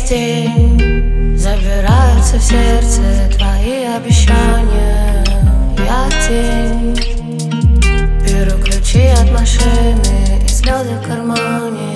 день забираются в сердце твои обещания. Я тень, беру ключи от машины и слезы в кармане.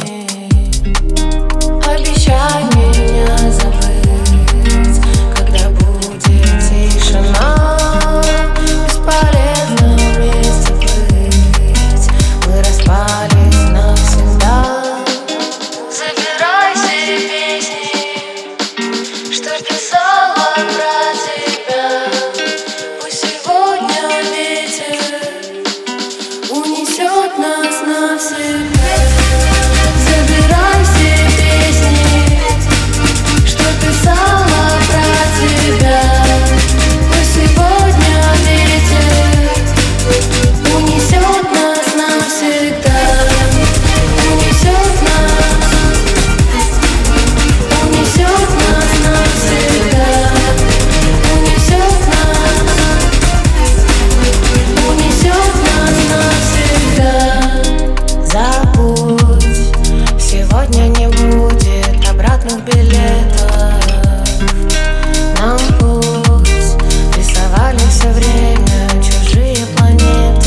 Обещай меня забыть, когда будет тишина. Бесполезно вместе быть, мы распались навсегда. Забирай все песни, что писала про тебя. Пусть сегодня ветер унесет нас навсегда. Забирай все песни, что писала про тебя. Пусть сегодня ветер унесет нас навсегда. Унесет нас навсегда. Унесет нас навсегда. Забудь, сегодня не будет обратных билетов. Нам путь рисовали все время чужие планеты.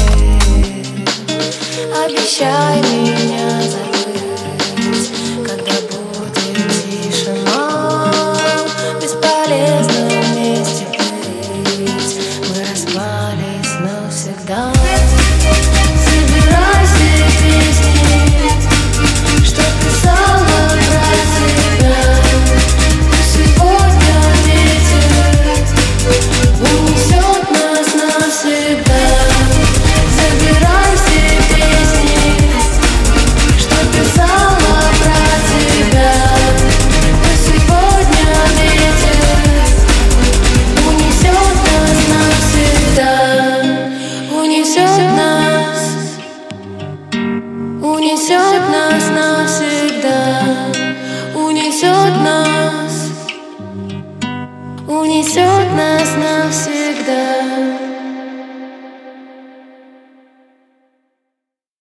Обещай меня забыть, когда будет тишина. Бесполезно вместе быть, мы распались навсегда. Забирай все песни, что писала про тебя. Пусть сегодня ветер унесет нас навсегда. Забирай все песни, что писала про тебя. Пусть сегодня ветер унесет нас навсегда. Унесет нас навсегда. Унесет нас навсегда.